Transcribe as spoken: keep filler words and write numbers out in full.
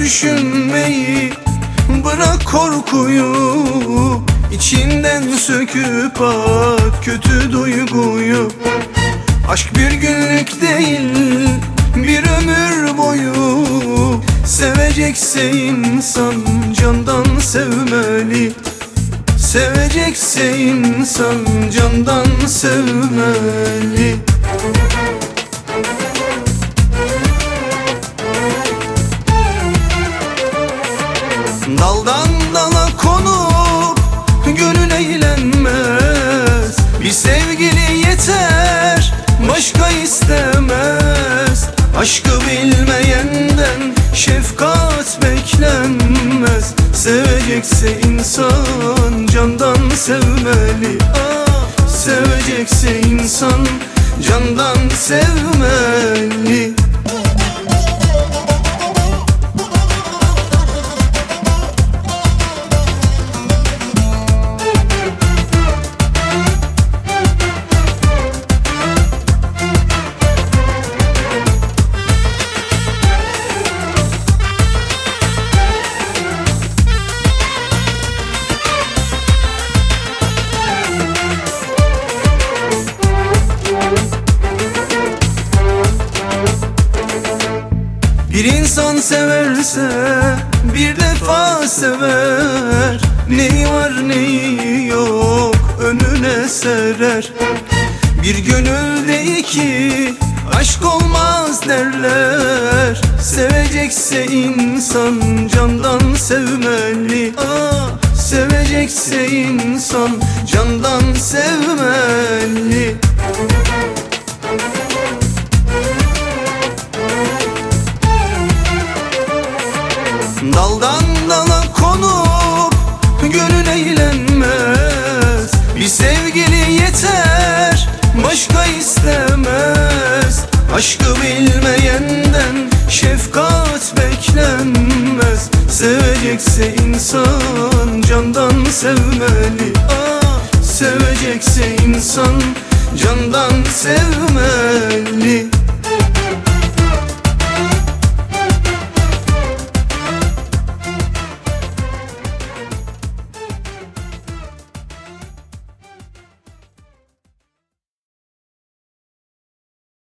düşünmeyi, bırak korkuyu, içinden söküp at kötü duyguyu. Aşk bir günlük değil, bir ömür boyu. Sevecekse insan candan sevmeli. Sevecekse insan candan sevmeli. Daldan dala konup gönül eğlenmez. Bir sevgili yeter, başka istemez. Aşkı bilmeyenden şefkat beklenmez. Sevecekse insan candan sevmeli. Ah, sevecekse insan candan sevmeli. Bir insan severse bir defa sever. Neyi var neyi yok önüne serer. Bir gönülde iki aşk olmaz derler. Sevecekse insan candan sevmeli. Ah, sevecekse insan candan sevmeli. Daldan dala konup gönül eğlenmez. Bir sevgili yeter, başka istemez. Aşkı bilmeyenden şefkat beklenmez. Sevecekse insan candan sevmeli. Ah, sevecekse insan candan sevmeli.